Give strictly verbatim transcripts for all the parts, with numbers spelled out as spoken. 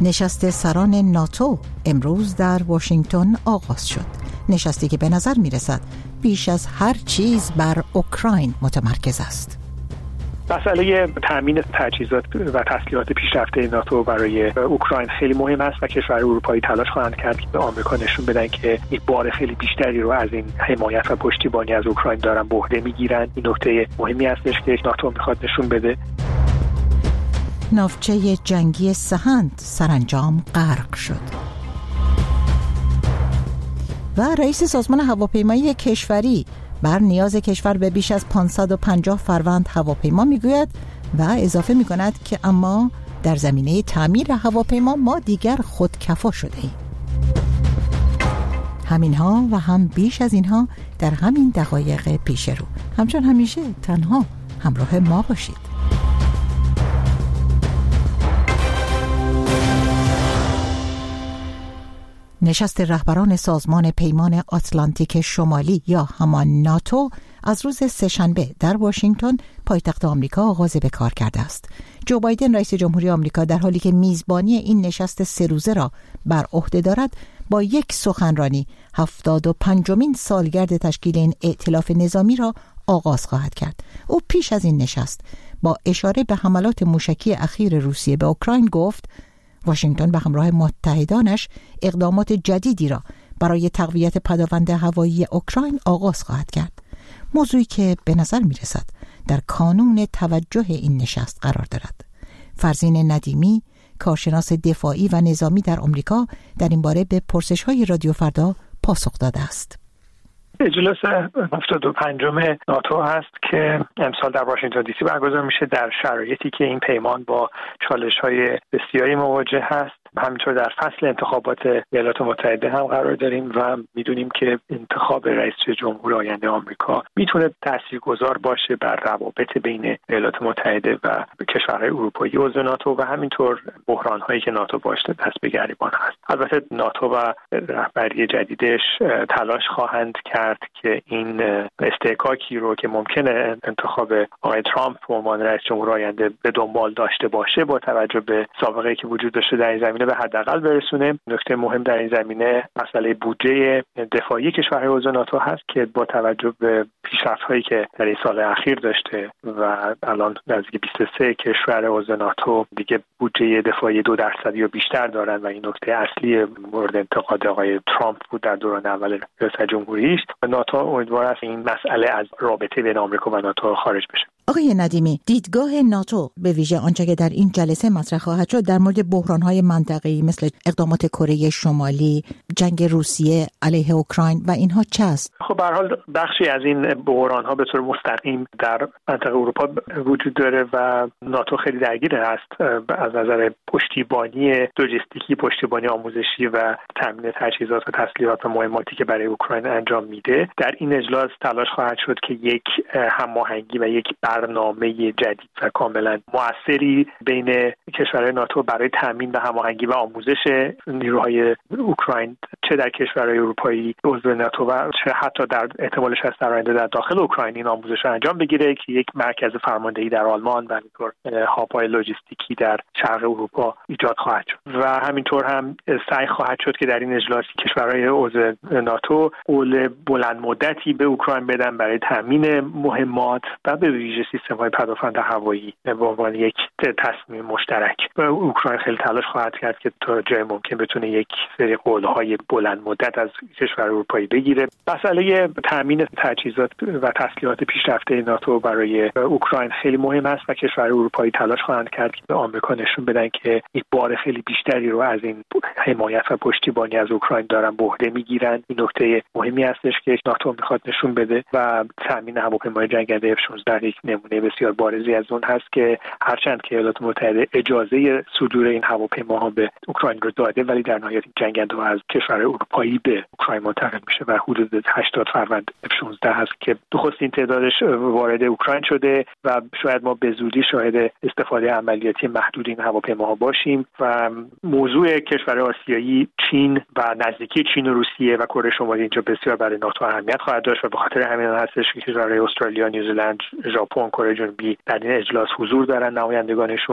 نشست سران ناتو امروز در واشنگتن آغاز شد. نشستی که به نظر می رسد بیش از هر چیز بر اوکراین متمرکز است. مسئله تامین تجهیزات و تسلیحات پیشرفته ناتو برای اوکراین خیلی مهم است و کشورهای اروپایی تلاش خواهند کرد که به آمریکا نشون بدن که یک بار خیلی بیشتری رو از این حمایت و پشتیبانی از اوکراین دارن به عهده میگیرن. این نکته مهمی هستش که ناتو میخواد نشون بده. ناوچه جنگی سهند سرانجام غرق شد و رئیس سازمان هواپیمایی کشوری بر نیاز کشور به بیش از پانصد و پنجاه فروند هواپیما میگوید و اضافه میکند که اما در زمینه تعمیر هواپیما ما دیگر خودکفا شده ایم. همینها و هم بیش از اینها در همین دقایق پیش رو. همچون همیشه تنها همراه ما باشید. نشست رهبران سازمان پیمان آتلانتیک شمالی یا همان ناتو از روز سه‌شنبه در واشنگتن پایتخت آمریکا آغاز به کار کرده است. جو بایدن رئیس جمهوری آمریکا در حالی که میزبانی این نشست سه روزه را بر عهده دارد با یک سخنرانی هفتاد و پنجمین سالگرد تشکیل این ائتلاف نظامی را آغاز خواهد کرد. او پیش از این نشست با اشاره به حملات موشکی اخیر روسیه به اوکراین گفت واشنگتن به همراه متحدانش اقدامات جدیدی را برای تقویت پدافند هوایی اوکراین آغاز خواهد کرد. موضوعی که به نظر می رسد در کانون توجه این نشست قرار دارد. فرزین ندیمی، کارشناس دفاعی و نظامی در آمریکا، در این باره به پرسش‌های رادیو فردا پاسخ داده است. اجلاس هفتاد و پنجم ناتو هست که امسال در واشنگتن دی سی برگزار میشه در شرایطی که این پیمان با چالش‌های بسیاری مواجه هست. همینطور در فصل انتخابات ایالات متحده هم قرار داریم و میدونیم که انتخاب رئیس جمهور آینده آمریکا میتونه تاثیرگذار باشه بر روابط بین ایالات متحده و کشورهای اروپایی عضو ناتو و همینطور بحران‌هایی که ناتو باش دست به گریبان هست. البته ناتو و رهبری جدیدش تلاش خواهند کرد که این استحکاکی رو که ممکنه انتخاب آقای ترامپ به عنوان رئیس جمهور آینده به دنبال داشته باشه با توجه به سابقه‌ای که وجود داشته در این زمینه به حداقل برسونه. نکته مهم در این زمینه مسئله بودجه دفاعی کشورهای عضو ناتو هست که با توجه به پیشرفت‌هایی که در این سال اخیر داشته و الان نزدیک بیست و سه کشور عضو ناتو دیگه بودجه دفاعی دو درصدی یا بیشتر دارن و این نکته اصلی مورد انتقاد آقای ترامپ بود در دوران اول ریاست جمهوریش. ناتو امیدوار است این مسئله از رابطه بین آمریکا و ناتو خارج بشه. آقای ندیمی، دیدگاه ناتو به ویژه آنچه که در این جلسه مطرح خواهد شد در مورد بحران‌های منطقه‌ای مثل اقدامات کره شمالی، جنگ روسیه علیه اوکراین و اینها چه است؟ خب به هر حال بخشی از این بحران‌ها به طور مستقیم در منطقه اروپا وجود داره و ناتو خیلی درگیر است از نظر پشتیبانی لوجستیکی، پشتیبانی آموزشی و تامین تجهیزات و تسلیحات و مهماتی که برای اوکراین انجام میده. در این اجلاس تلاش خواهد شد که یک هماهنگی و یک برنامه جدید و کاملا موثری بین کشورهای ناتو برای تامین و هماهنگی و آموزش نیروهای اوکراین چه در کشورهای اروپایی عضو ناتو و چه حتی در احتمالش هست در آینده در داخل اوکراین این آموزش رو انجام بگیره که یک مرکز فرماندهی در آلمان و همینطور هاب‌های لوجستیکی در شرق اروپا ایجاد خواهد شد و همینطور هم سعی خواهد شد که در این اجلاس کشورهای عضو ناتو قول بلند مدتی به اوکراین بدن برای تامین مهمات و به ویژه سیستم‌های پدافند هوایی به عنوان یک تصمیم مشترک. و اوکراین خیلی تلاش خواهد کرد که تا جای ممکن بتونه یک سری قول‌های بلند مدت از کشور اروپایی بگیره. مسئله تامین تجهیزات و تسلیحات پیشرفته ناتو برای اوکراین خیلی مهم است و کشور اروپایی تلاش خواهند کرد که به آمریکا نشون بدن که یک بار خیلی بیشتری رو از این حمایت و پشتیبانی از اوکراین دارن به عهده میگیرن. این نکته مهمی هستش که ناتو میخواد نشون بده و تامین هواپیمای جنگنده اف شانزده یک نمونه بسیار بارزی از اون هست که هرچند که ایالات متحده اجازه صدور این هواپیماها به اوکراین رو داده ولی در نهایت این جنگنده ها از کشور اروپایی به اوکراین منتقل میشه و حدود هشتاد فروند اف شانزده هست که نخستین تعدادش وارد اوکراین شده و شاید ما به زودی شاهد استفاده عملیاتی محدود این هواپیماها باشیم. و موضوع کشور آسیایی چین و نزدیکی چین و روسیه و کره شمالی اینجا بسیار برای ناتو اهمیت خواهد داشت و به خاطر همین هستش که کشورهای استرالیا، نیوزلند، ژاپن، کره جنوبی در این اجلاس حضور دارن نمایندگانشون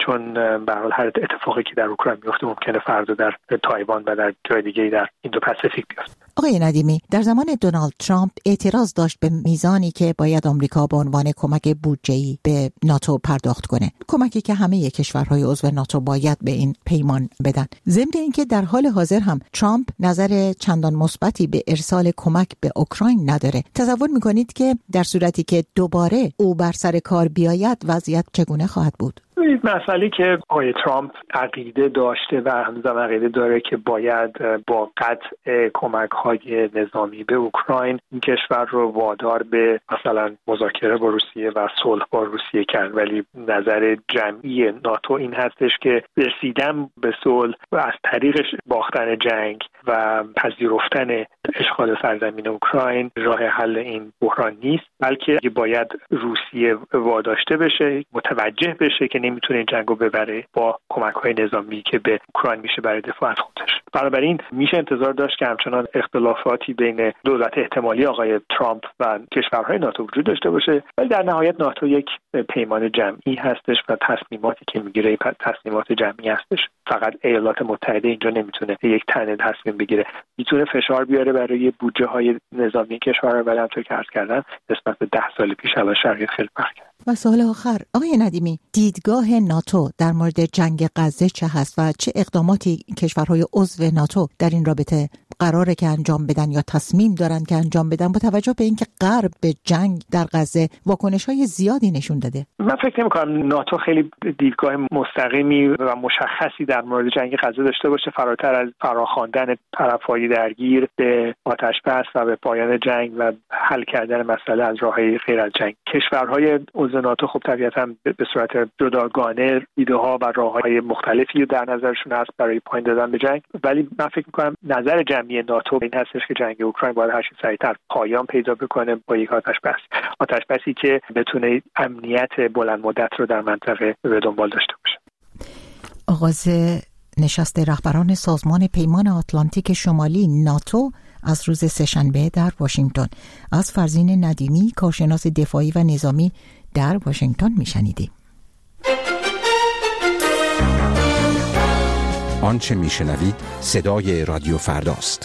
چون به هر حال هر اتفاقی که در اوکراین میفته ممکنه فردا در تایوان و در جای دیگه‌ای در ایندو پاسیفیک بیفته. آقای ندیمی، در زمان دونالد ترامپ اعتراض داشت به میزانی که باید آمریکا به عنوان کمک بودجه‌ای به ناتو پرداخت کنه، کمکی که همه کشورهای عضو ناتو باید به این پیمان بدن. ضمن اینکه در حال حاضر هم ترامپ نظر چندان مثبتی به ارسال کمک به اوکراین نداره. تصور می‌کنید که در صورتی که دوباره او بر سر کار بیاید وضعیت چگونه خواهد بود؟ مسئله که آقای ترامپ عقیده داشته و هنوزم عقیده داره که باید با قطع کمک‌های نظامی به اوکراین این کشور رو وادار به مثلا مذاکره با روسیه و صلح با روسیه کرد، ولی نظر جمعی ناتو این هستش که رسیدن به صلح و از طریقش باختن جنگ و پذیرفتن اشغال سرزمین اوکراین راه حل این بحران نیست، بلکه باید روسیه واداشته بشه، متوجه بشه که نمیتونه این جنگو ببره با کمک‌های نظامی که به اوکراین میشه برای دفاع از خودش. بنابراین میشه انتظار داشت که همچنان اختلافاتی بین دولت احتمالی آقای ترامپ و کشورهای ناتو وجود داشته باشه، ولی در نهایت ناتو یک پیمان جمعی هستش و تصمیماتی که میگیره تصمیمات جمعی هستش. فقط ایالات متحده اینجا نمیتونه یک تنه تصمیم بگیره، میتونه فشار بیاره برای بودجه های نظامی کشورها، ولی همونطور که عرض کردم نسبت به ده سال پیش الان شرایط خیلی فرق کرده. و سوال آخر، آقای ندیمی، دیدگاه ناتو در مورد جنگ غزه چه هست و چه اقداماتی کشورهای عضو ناتو در این رابطه قراره که انجام بدن یا تصمیم دارن که انجام بدن با توجه به اینکه غرب به جنگ در غزه واکنش‌های زیادی نشون داده؟ من فکر نمی‌کنم ناتو خیلی دیدگاه مستقیمی و مشخصی در مورد جنگ غزه داشته باشه، فراتر از فراخواندن طرف‌های درگیر به آتش‌بس و به پایان جنگ و حل کردن مسئله از راه‌های غیر از جنگ. کشورهای عضو ناتو خب طبیعتاً به صورت جداگانه ایده‌ها و راه‌های مختلفی در نظرشون هست برای پایان دادن به جنگ، ولی من فکر می‌کنم نظر جمعی ناتو این هستش که جنگ اوکراین باید هر چه سریعتر پایان پیدا بکنه با یک آتش‌بس، آتش‌بسی که بتونه امنیت بلند مدت رو در منطقه به دنبال داشته باشه. آغاز نشست رهبران سازمان پیمان آتلانتیک شمالی ناتو از روز سه‌شنبه در واشنگتن. از فرزین ندیمی، کارشناس دفاعی و نظامی در واشنگتن میشنیدیم. آنچه میشنوید صدای رادیو فرداست.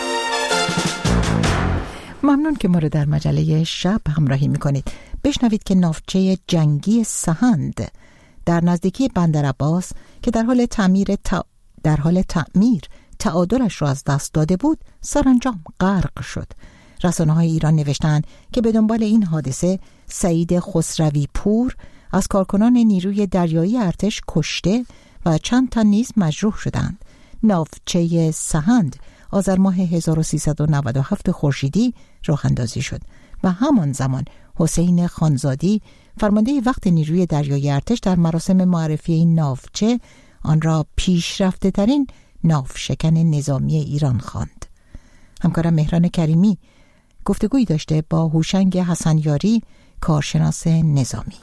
ممنون که ما رو در مجله شب همراهی میکنید. بشنوید که ناوچه جنگی سهند در نزدیکی بندر عباس که در حال تعمیر تا... در حال تعمیر تعادلش را از دست داده بود سرانجام غرق شد. رسانه‌های ایران نوشتند که به دنبال این حادثه سعید خسروی پور از کارکنان نیروی دریایی ارتش کشته و چند تن نیز مجروح شدند. ناوچه سهند آذر ماه هزار و سیصد و نود و هفت خورشیدی راه اندازی شد و همان زمان حسین خانزادی فرمانده وقت نیروی دریایی ارتش در مراسم معرفی این ناوچه آن را پیشرفته ترین ناوشکن نظامی ایران خواند. همکارم مهران کریمی گفتگویی داشته با هوشنگ حسنیاری، کارشناس نظامی.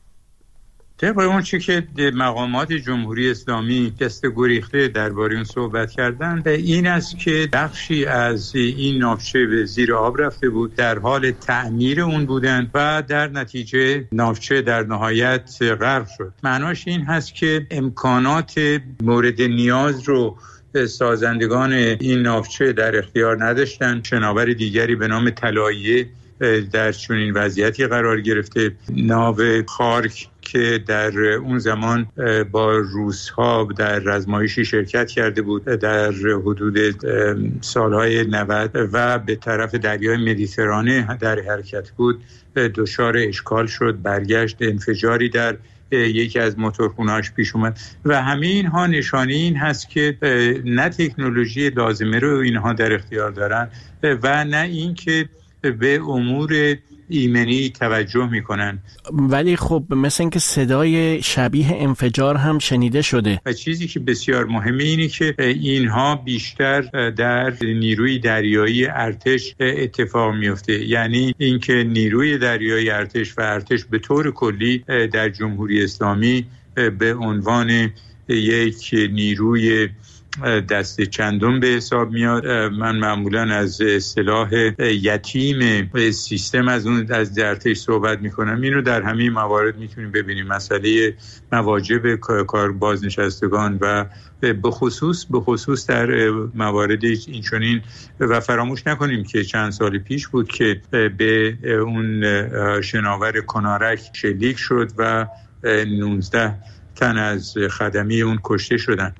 طبق اون چی که مقامات جمهوری اسلامی دست گریخته درباره اون صحبت کردن، این است که بخشی از این ناوچه به زیر آب رفته بود، در حال تعمیر اون بودن و در نتیجه ناوچه در نهایت غرق شد. معناش این هست که امکانات مورد نیاز رو سازندگان این ناوچه در اختیار نداشتن. شناور دیگری به نام طلاییه در چنین وضعیتی قرار گرفته. ناو خارک که در اون زمان با روس‌ها در آزمایشی شرکت کرده بود در حدود سالهای نود و به طرف دریای مدیترانه در حرکت بود، دچار اشکال شد، برگشت، انفجاری در یکی از موتورخونه‌اش پیش اومد و همه اینها نشانه این هست که نه تکنولوژی لازمه رو اینها در اختیار دارن و نه این که به امور ایمنی توجه میکنن. ولی خب مثل اینکه صدای شبیه انفجار هم شنیده شده و چیزی که بسیار مهمه اینه که اینها بیشتر در نیروی دریایی ارتش اتفاق میفته، یعنی اینکه نیروی دریایی ارتش و ارتش به طور کلی در جمهوری اسلامی به عنوان یک نیروی دست چندم به حساب میاد. من معمولا از اصطلاح یتیم سیستم از اون از درتش صحبت میکنم. اینو در همه موارد میتونیم ببینیم، مسئله مواجب کار بازنشستگان و به خصوص به خصوص در موارد اینچنین. و فراموش نکنیم که چند سال پیش بود که به اون شناور کنارک شلیک شد و نوزده تن از خدمی اون کشته شدن.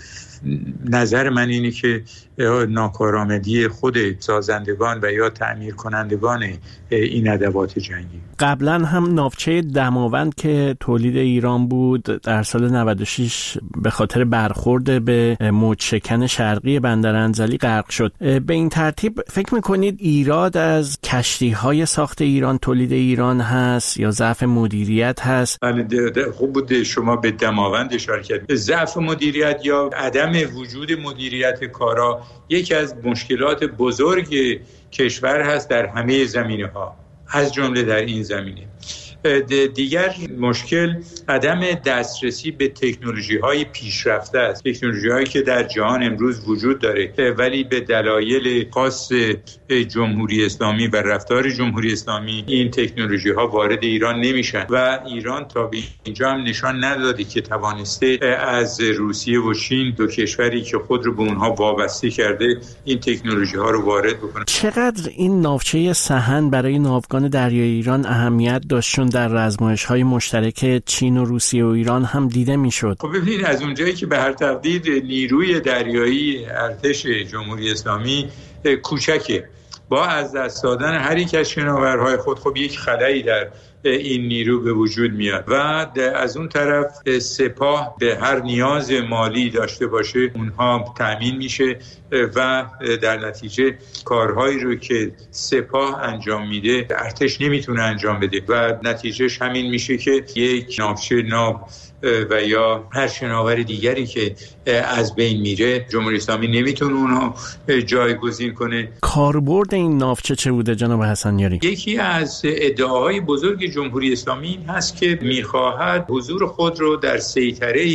نظر من اینه که ناکارآمدی خود سازندگان و یا تعمیر کنندگان این ادوات جنگی. قبلا هم ناوچه دماوند که تولید ایران بود در سال نود و شش به خاطر برخورد به موج‌شکن شرقی بندر انزلی غرق شد. به این ترتیب فکر میکنید ایراد از کشتی‌های ساخت ایران، تولید ایران هست یا ضعف مدیریت هست؟ خوب بود شما به دماوند اشاره کردید. ضعف مدیریت یا عدم وجود مدیریت کارا یکی از مشکلات بزرگ کشور هست در همه زمینه‌ها، از جمله در این زمینه. دیگر مشکل عدم دسترسی به تکنولوژی‌های پیشرفته است، تکنولوژی‌هایی که در جهان امروز وجود داره ولی به دلایل خاص جمهوری اسلامی و رفتار جمهوری اسلامی این تکنولوژی‌ها وارد ایران نمیشن و ایران تا به اینجا هم نشان نداده که توانسته از روسیه و چین، دو کشوری که خود رو به اونها وابسته کرده، این تکنولوژی‌ها رو وارد بکنه. چقدر این ناوچه سحن برای ناوگان دریایی ایران اهمیت داشت؟ در رزمایش‌های مشترک چین و روسیه و ایران هم دیده می‌شد. خب ببینید، از اونجایی که به هر تقدیر نیروی دریایی ارتش جمهوری اسلامی کوچکه، با از دست دادن هر یک از شناورهای خود خب یک خلایی در این نیرو به وجود میاد و از اون طرف سپاه به هر نیاز مالی داشته باشه اونها تأمین میشه و در نتیجه کارهایی رو که سپاه انجام میده ارتش نمیتونه انجام بده و نتیجهش همین میشه که یک ناوچه ناو و یا هر شناور دیگری که از بین میره جمهوری اسلامی نمیتونه اونو جایگزین کنه. کاربرد این ناوچه چه بوده جناب حسنیاری؟ یکی از ادعاهای بزرگ جمهوری اسلامی این هست که میخواهد حضور خود رو در سیطره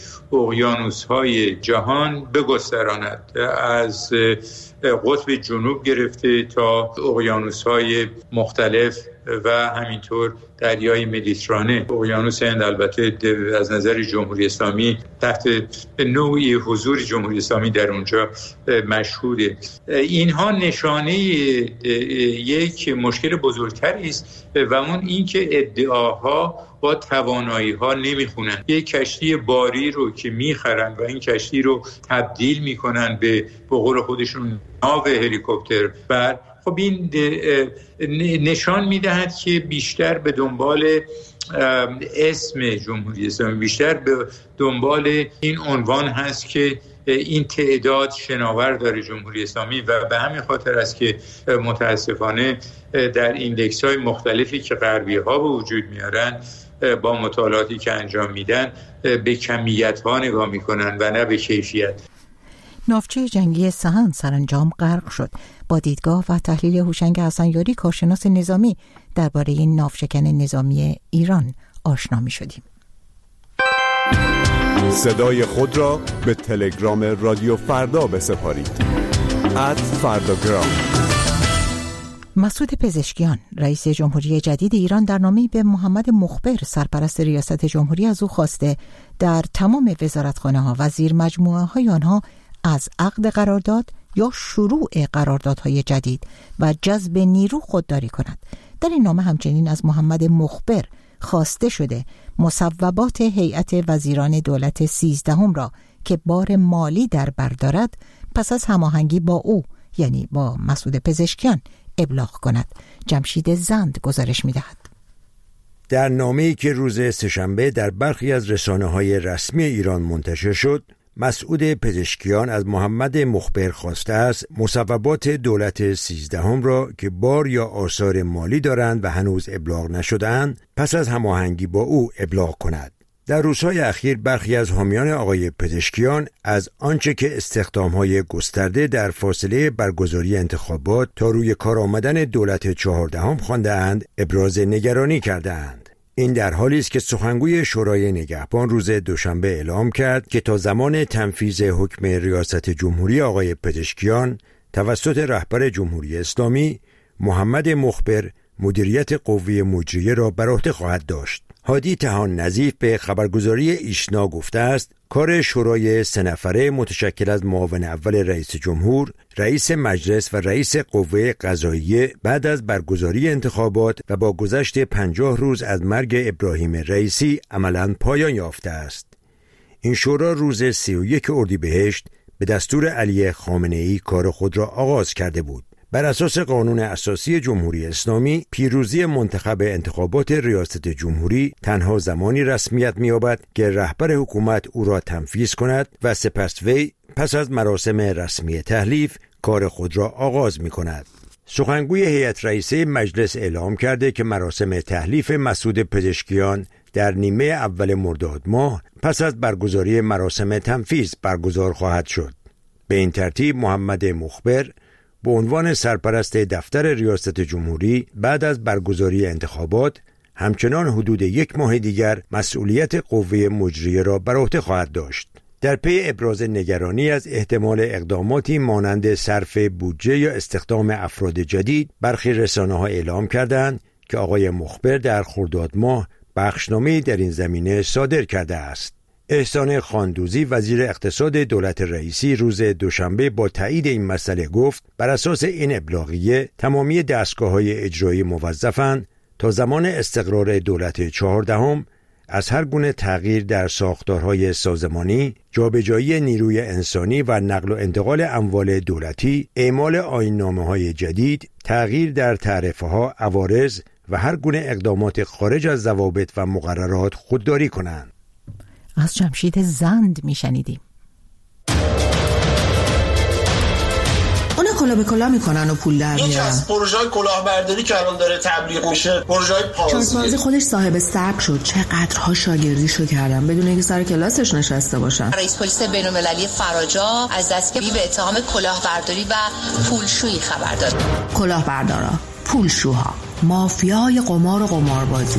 اقیانوس‌های جهان بگستراند، از قطب جنوب گرفته تا اقیانوس‌های مختلف و همینطور دریای مدیترانه. اقیانوس هند البته از نظر جمهوری اسلامی تحت نوعی حضور جمهوری اسلامی در اونجا مشهوده. اینها نشانه یک مشکل بزرگتری است و اون این که ادعاها با توانایی ها نمیخونن. یک کشتی باری رو که میخرن و این کشتی رو تبدیل میکنن به به قول خودشون ناو هلیکوپتر بر، خب این نشان میدهد که بیشتر به دنبال اسم جمهوری اسلامی، بیشتر به دنبال این عنوان هست که این تعداد شناور داره جمهوری اسلامی و به همین خاطر است که متاسفانه در ایندکس های مختلفی که غربی ها به وجود میارن با مطالعاتی که انجام میدن به کمیت ها نگاه میکنن و نه به کیفیت. ناوچه جنگی سحن سرانجام غرق شد. با دیدگاه و تحلیل هوشنگ حسنیاری، کارشناس نظامی، درباره این ناوشکن نظامی ایران آشنا می شدیم. صدای خود را به تلگرام رادیو فردا بسپارید. ات فرداگرام. مسعود پزشکیان، رئیس جمهوری جدید ایران، در نامه‌ای به محمد مخبر، سرپرست ریاست جمهوری، از او خواسته در تمام وزارتخانه‌ها و زیر مجموعه‌های آنها از عقد قرارداد یا شروع قراردادهای جدید و جذب نیرو خودداری کند. در این نامه همچنین از محمد مخبر خواسته شده مصوبات هیئت وزیران دولت سیزدهم را که بار مالی در بر دارد پس از هماهنگی با او، یعنی با مسعود پزشکیان، ابلاغ کند. جمشید زند گزارش می‌دهد. در نامه‌ای که روز سه‌شنبه در برخی از رسانه‌های رسمی ایران منتشر شد، مسعود پزشکیان از محمد مخبر خواسته است مصوبات دولت سیزدهم را که بار یا آثار مالی دارند و هنوز ابلاغ نشده‌اند پس از هماهنگی با او ابلاغ کند. در روزهای اخیر برخی از حامیان آقای پزشکیان از آنچه که استخدام‌های گسترده در فاصله برگزاری انتخابات تا روی کار آمدن دولت چهاردهم خوانده‌اند ابراز نگرانی کرده‌اند. این در حالی است که سخنگوی شورای نگهبان روز دوشنبه اعلام کرد که تا زمان تنفیذ حکم ریاست جمهوری آقای پزشکیان توسط رهبر جمهوری اسلامی، محمد مخبر مدیریت قوه مجریه را بر عهده خواهد داشت. هادی طحان نظیف به خبرگزاری ایشنا گفته است کار شورای سه نفره متشکل از معاون اول رئیس جمهور، رئیس مجلس و رئیس قوه قضاییه بعد از برگزاری انتخابات و با گذشت پنجاه روز از مرگ ابراهیم رئیسی عملاً پایان یافته است. این شورا روز سی و یک اردیبهشت به دستور علی خامنه‌ای کار خود را آغاز کرده بود. بر اساس قانون اساسی جمهوری اسلامی، پیروزی منتخب انتخابات ریاست جمهوری تنها زمانی رسمیت می‌یابد که رهبر حکومت او را تنفیذ کند و سپس وی پس از مراسم رسمی تحلیف کار خود را آغاز می‌کند. سخنگوی هیئت رئیسه مجلس اعلام کرده که مراسم تحلیف مسعود پزشکیان در نیمه اول مرداد ماه پس از برگزاری مراسم تنفیذ برگزار خواهد شد. به این ترتیب محمد مخبر به عنوان سرپرست دفتر ریاست جمهوری بعد از برگزاری انتخابات همچنان حدود یک ماه دیگر مسئولیت قوه مجریه را بر عهده خواهد داشت. در پی ابراز نگرانی از احتمال اقداماتی مانند صرف بودجه یا استخدام افراد جدید، برخی رسانه‌ها اعلام کردند که آقای مخبر در خرداد ماه بخشنامه‌ای در این زمینه صادر کرده است. احسان خاندوزی وزیر اقتصاد دولت رئیسی روز دوشنبه با تایید این مسئله گفت بر اساس این ابلاغیه تمامی دستگاه‌های اجرایی موظفند تا زمان استقرار دولت چهاردهم از هر گونه تغییر در ساختارهای سازمانی، جابجایی نیروی انسانی و نقل و انتقال اموال دولتی، اعمال آیین‌نامه‌های جدید، تغییر در تعرفه‌ها، عوارض و هر گونه اقدامات خارج از ضوابط و مقررات خودداری کنند. از جمشید زند میشنیدیم. اونا کلا به کلا میکنن و پول در میارن. یکی از پروژه‌های کلاهبرداری که الان داره تبلیغ میشه پروژه‌های پانزی. بازی خودش صاحب سبک شد، چقدرها شاگردیشو کردن بدون اینکه سر کلاسش نشسته باشن. رئیس پلیس بین‌المللی فراجا از دستگیری به اتهام کلاهبرداری و پولشویی خبر داد. کلاهبردارا، پولشوها، مافیای قمار و قماربازی.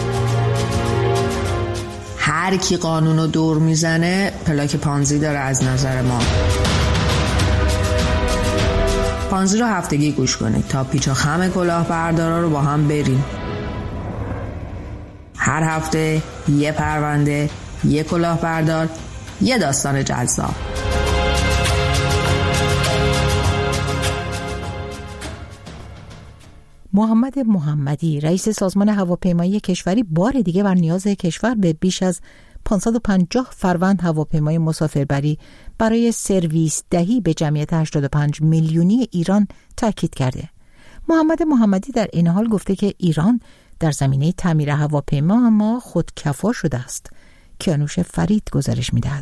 هر کی قانونو دور میزنه پلاک پانزی داره از نظر ما. پانزی رو هفتگی گوش کنید تا پیچ و خم کلاهبردارا رو با هم بریم. هر هفته یه پرونده، یه کلاهبردار، یه داستان جذاب. محمد محمدی رئیس سازمان هواپیمایی کشوری بار دیگه بر نیاز کشور به بیش از پانصد و پنجاه فروند هواپیمای مسافربری برای سرویس دهی به جمعیت هشتاد و پنج میلیونی ایران تاکید کرده. محمد محمدی در این حال گفته که ایران در زمینه تعمیر هواپیما اما خودکفا شده است. کیانوش فرید گزارش می‌دهد.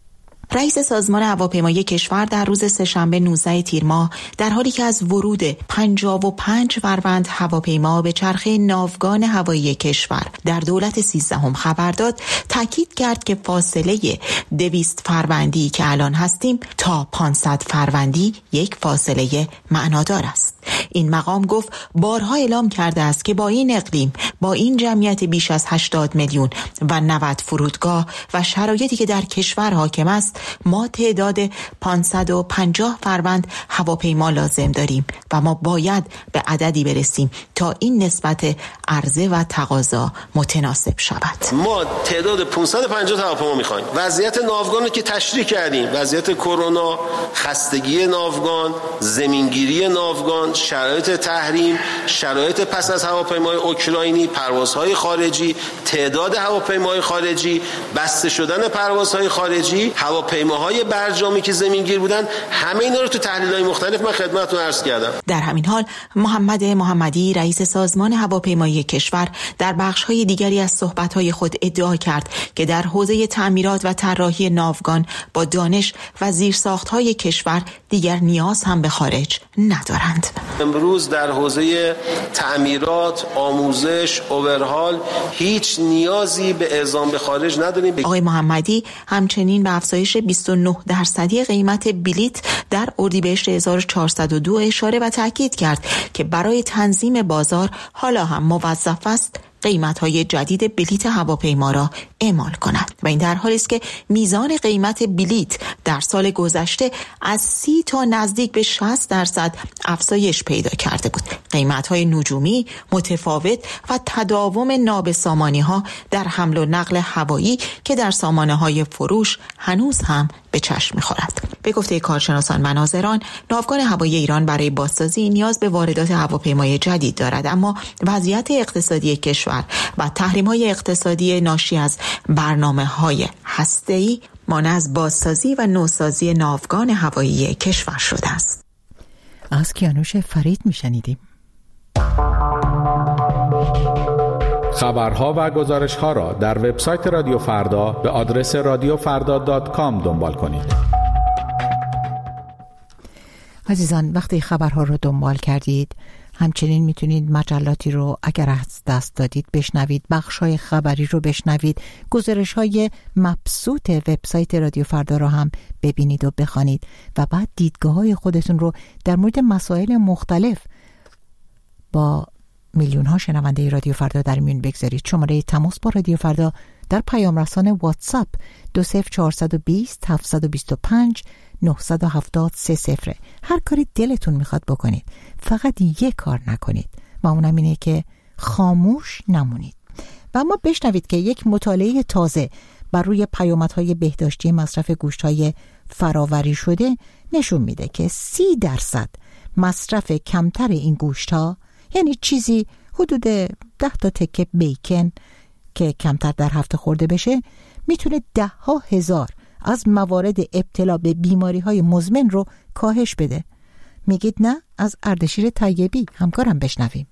رئیس سازمان هواپیمایی کشور در روز سه‌شنبه نوزدهم تیر ماه در حالی که از ورود پنجاه و پنج فروند هواپیما به چرخه ناوگان هوایی کشور در دولت سیزدهم خبر داد، تاکید کرد که فاصله دویست فروندی که الان هستیم تا پانصد فروندی یک فاصله معنادار است. این مقام گفت بارها اعلام کرده است که با این اقلیم، با این جمعیت بیش از هشتاد میلیون و نود فرودگاه و شرایطی که در کشور حاکم است، ما تعداد پانصد و پنجاه فروند هواپیما لازم داریم و ما باید به عددی برسیم تا این نسبت عرضه و تقاضا متناسب شود. ما تعداد پانصد و پنجاه هواپیما می‌خوایم. وضعیت ناوگان رو که تشریح کردیم، وضعیت کرونا، خستگی ناوگان، زمینگیری ناوگان، شرایط تحریم، شرایط پس از هواپیمای اوکراینی، پروازهای خارجی، تعداد هواپیمای خارجی، بسته شدن پروازهای خارجی، هواپیماهای برجامی که زمینگیر بودن، همه اینا رو تو تحلیل‌های مختلف من خدمتتون عرض کردم. در همین حال محمد محمدی رئیس سازمان هواپیمایی کشور در بخش‌های دیگری از صحبت‌های خود ادعا کرد که در حوزه تعمیرات و طراحی ناوگان با دانش و زیرساخت‌های کشور دیگر نیاز هم به خارج ندارند. امروز در حوزه تعمیرات، آموزش، اوورهال هیچ نیازی به اعزام به خارج نداریم. آقای محمدی همچنین به افزایش بیست و نه درصدی قیمت بلیت در اردیبهشت هزار و چهارصد و دو اشاره و تاکید کرد که برای تنظیم بازار حالا هم موظف است قیمت‌های جدید بلیت هواپیما را اعمال کند و این در حالی است که میزان قیمت بلیت در سال گذشته از سی تا نزدیک به شصت درصد افزایش پیدا کرده بود. قیمت‌های نجومی، متفاوت و تداوم نابسامانی‌ها در حمل و نقل هوایی که در سامانه‌های فروش هنوز هم به چشم می‌خورد. به گفته کارشناسان و ناظران، ناوگان هوایی ایران برای بازسازی نیاز به واردات هواپیمای جدید دارد، اما وضعیت اقتصادی کشور و تحریم‌های اقتصادی ناشی از برنامه‌های هسته‌ای مانع از بازسازی و نوسازی ناوگان هوایی کشور شده است. از کیانوش فرید میشنیدیم. خبرها و گزارش‌ها را در وبسایت رادیو فردا به آدرس رادیو فردا دات کام دنبال کنید. عزیزان، وقتی خبرها رو دنبال کردید، همچنین میتونید مجلاتی رو اگر از دست دادید بشنوید، بخشای خبری رو بشنوید، گزارش‌های مبسوط وبسایت رادیو فردا رو هم ببینید و بخوانید و بعد دیدگاه‌های خودتون رو در مورد مسائل مختلف با میلیون ها شنونده رادیو فردا در میون بگذارید. شماره تماس با رادیو فردا در پیام رسان واتساپ دو صفر چهارصد و بیست هفتصد و بیست و پنج نهصد و هفتاد سه صفر. هر کاری دلتون میخواد بکنید، فقط یک کار نکنید و اونم اینه که خاموش نمونید. و اما بشنوید که یک مطالعه تازه بر روی پیامدهای بهداشتی مصرف گوشت‌های فراوری شده نشون میده که سی درصد مصرف کمتر این گوشت‌ها، یعنی چیزی حدود ده تا تکه بیکن که کمتر در هفته خورده بشه، میتونه ده ها هزار از موارد ابتلا به بیماری های مزمن رو کاهش بده. میگید نه؟ از اردشیر طیبی همکارم بشنویم.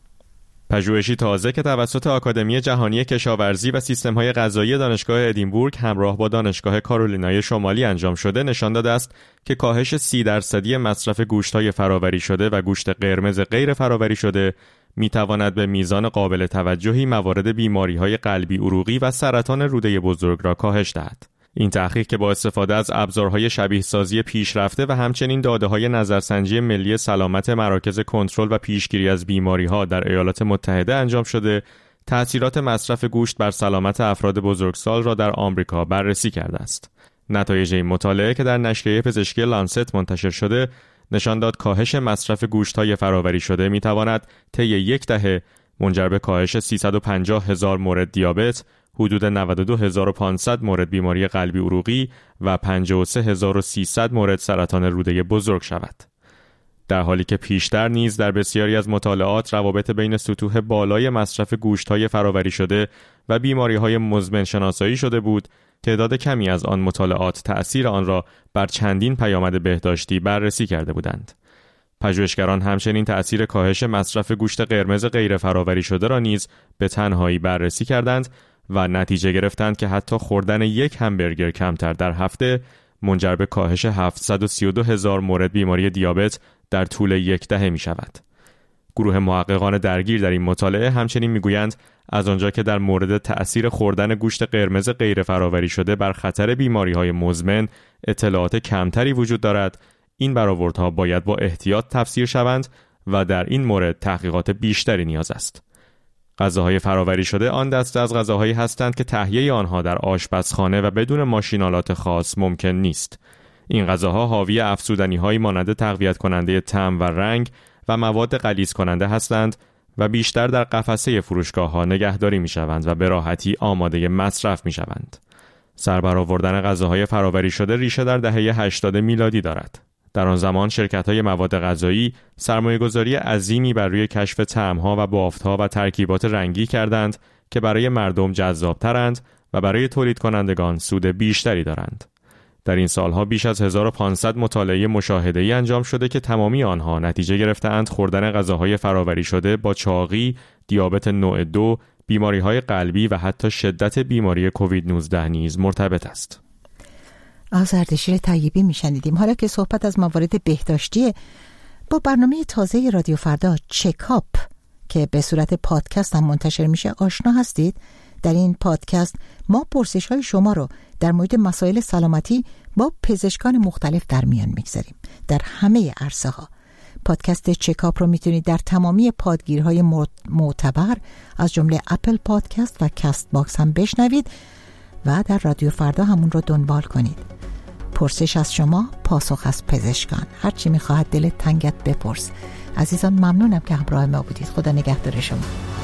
پژوهشی تازه که توسط آکادمی جهانی کشاورزی و سیستم‌های غذایی دانشگاه ادینبورگ همراه با دانشگاه کارولینای شمالی انجام شده نشان داده است که کاهش سی درصدی مصرف گوشت‌های فراوری شده و گوشت قرمز غیر فراوری شده می‌تواند به میزان قابل توجهی موارد بیماری‌های قلبی عروقی و سرطان روده بزرگ را کاهش دهد. این تحقیق که با استفاده از ابزارهای شبیه سازی پیشرفته و همچنین داده‌های نظرسنجی ملی سلامت مراکز کنترل و پیشگیری از بیماری‌ها در ایالات متحده انجام شده، تأثیرات مصرف گوشت بر سلامت افراد بزرگسال را در آمریکا بررسی کرده است. نتایج این مطالعه که در نشریه پزشکی لانست منتشر شده، نشان داد کاهش مصرف گوشت‌های فراوری شده می‌تواند طی یک دهه منجر به کاهش سیصد و پنجاه هزار مورد دیابت، حدود نود و دو هزار و پانصد مورد بیماری قلبی عروقی و پنجاه و سه هزار و سیصد مورد سرطان روده بزرگ شود. در حالی که پیشتر نیز در بسیاری از مطالعات روابط بین سطوح بالای مصرف گوشت‌های فراوری شده و بیماری‌های مزمن شناسایی شده بود، تعداد کمی از آن مطالعات تأثیر آن را بر چندین پیامد بهداشتی بررسی کرده بودند. پژوهشگران همچنین تأثیر کاهش مصرف گوشت قرمز غیر فراوری شده را نیز به تنهایی بررسی کردند و نتیجه گرفتند که حتی خوردن یک همبرگر کمتر در هفته منجر به کاهش هفتصد و سی و دو هزار مورد بیماری دیابت در طول یک دهه می شود. گروه محققان درگیر در این مطالعه همچنین می گویند از آنجا که در مورد تأثیر خوردن گوشت قرمز غیر فراوری شده بر خطر بیماری های مزمن اطلاعات کمتری وجود دارد، این برآوردها باید با احتیاط تفسیر شوند و در این مورد تحقیقات بیشتری نیاز است. غذاهای فراوری شده آن دسته از غذاهایی هستند که تهیه آنها در آشپزخانه و بدون ماشین‌آلات خاص ممکن نیست. این غذاها حاوی افزودنی‌هایی مانند تقویت کننده طعم و رنگ و مواد غلیظ کننده هستند و بیشتر در قفسه فروشگاه‌ها نگهداری می‌شوند و به راحتی آماده مصرف می‌شوند. سربرآوردن غذاهای فراوری شده ریشه در دهه هشتاد میلادی دارد. در آن زمان شرکت‌های مواد غذایی سرمایه‌گذاری عظیمی بر روی کشف طعم‌ها و بافت‌ها و ترکیبات رنگی کردند که برای مردم جذاب‌ترند و برای تولید کنندگان سود بیشتری دارند. در این سالها بیش از هزار و پانصد مطالعه مشاهده‌ای انجام شده که تمامی آنها نتیجه گرفته‌اند خوردن غذاهای فراوری شده با چاقی، دیابت نوع دو، بیماری‌های قلبی و حتی شدت بیماری کووید نوزده نیز مرتبط است. از اردشیر طیبی میشنیدیم. حالا که صحبت از موارد بهداشتی، با برنامه تازه رادیو فردا چکاپ که به صورت پادکست هم منتشر میشه آشنا هستید. در این پادکست ما پرسش های شما رو در مورد مسائل سلامتی با پزشکان مختلف در میان میگذاریم در همه عرصه ها. پادکست چکاپ رو میتونید در تمامی پادگیرهای معتبر از جمله اپل پادکست و کست باکس هم بشنوید و در رادیو فردا همون رو دنبال کنید. پرسش از شما، پاسخ از پزشکان. هرچی میخواهد دلت تنگت بپرس. عزیزان ممنونم که همراه ما بودید. خدا نگهدار شما.